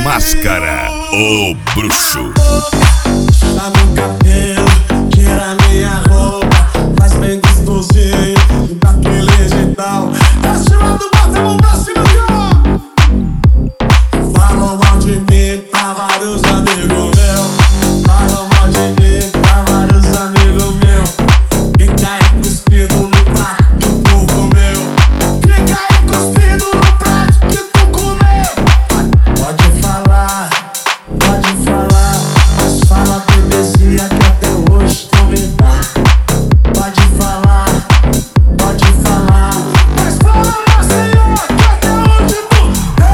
Máscara, o bruxo. Tá no cabelo, tira minha roupa, faz bem gostosinho, daquele jeitão. Tá chamando você, vamos pra cima de ó. Falam mal de mim pra vários amigos meus. Falam mal de mim pra vários amigos meus. Quem cai cuspido no prato que tu comeu. Quem cai cuspido no prato que tu comeu. Pode falar, mas fala bebezinha que até hoje tu me dá. Pode falar, mas fala Maceió que até hoje tu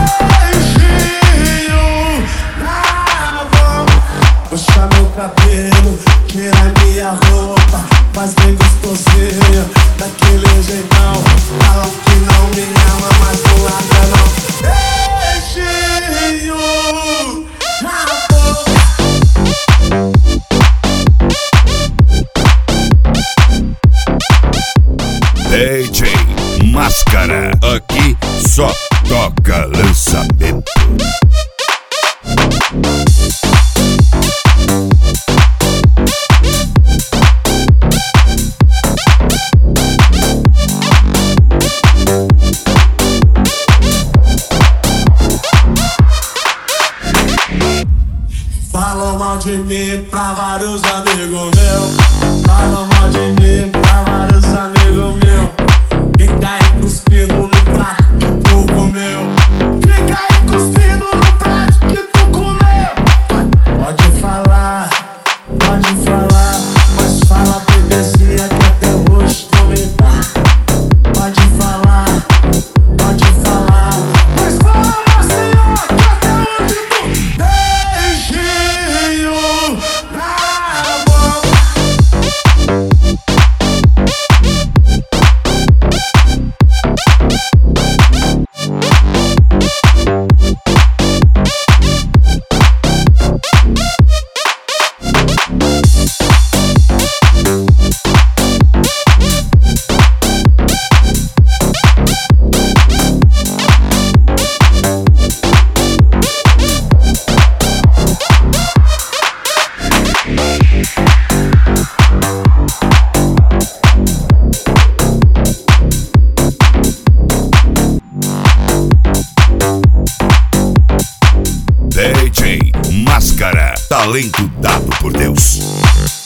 beijinho na boca. Puxa meu cabelo, tira minha roupa, faz bem gostosinho, daquele jeitão. Fala que não me ama, mas não larga não. Beijinho na boca. DJ Máscara, aqui só toca lançamento. Falam mal de mim pra vários amigos meus. Falam mal de mim pra vários amigos meus. Quem cai cuspido no prato que tu comeu. Quem cai cuspido no prato que tu comeu. Pode falar, mas fala bebezinha que até hoje tu me dá. Pode falar, mas fala Maceió que até hoje tu beijinho na boca. DJ Máscara, talento dado por Deus.